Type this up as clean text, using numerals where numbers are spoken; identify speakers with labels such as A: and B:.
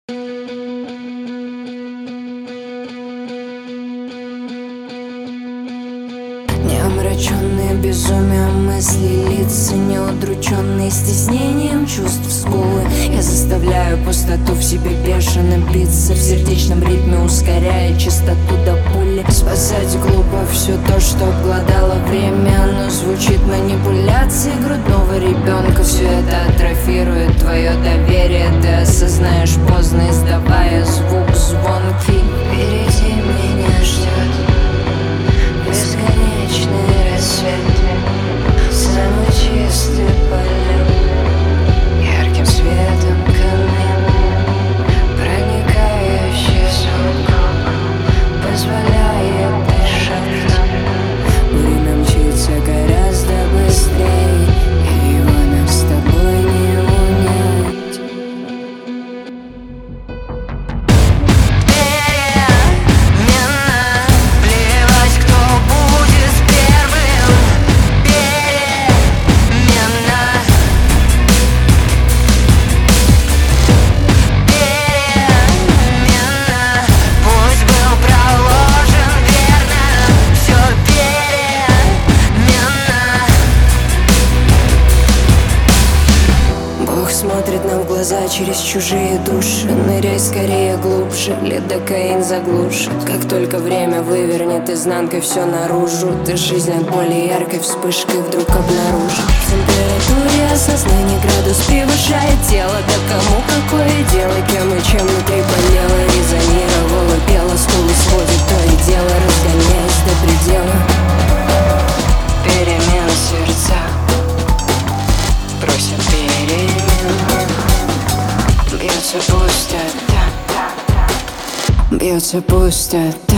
A: Не омраченные безумием мысли, лица не удрученные стеснением чувств скулы. Я заставляю пустоту в себе бешено биться, в сердечном ритме ускоряя частоту до пули. Спасать глупо все то, что обглодало время. Оно звучит манипуляции грудного ребенка. Все это атрофирует твое доверие. Ты осознаешь поздно, издавая звук звонкий. Впереди меня ждет бесконечный рассвет, самый чистый полет, ярким светом камин, проникающий звук, позволяет дышать. Время мчится гораздо быстрее, и его нам с тобой не унять. Смотрит нам в глаза через чужие души. Ныряй скорее глубже, лидокаин заглушит. Как только время вывернет изнанкой все наружу, ты жизнь от боли яркой вспышкой вдруг обнаружишь. В температуре осознание градус превышает тело. Да кому какое дело, кем и чем внутри болело, резонировало, пело, скулы сводит, то и дело, разгоняясь до предела. Перемен сердца просят перемен. Бьется пустота, бьется пустота.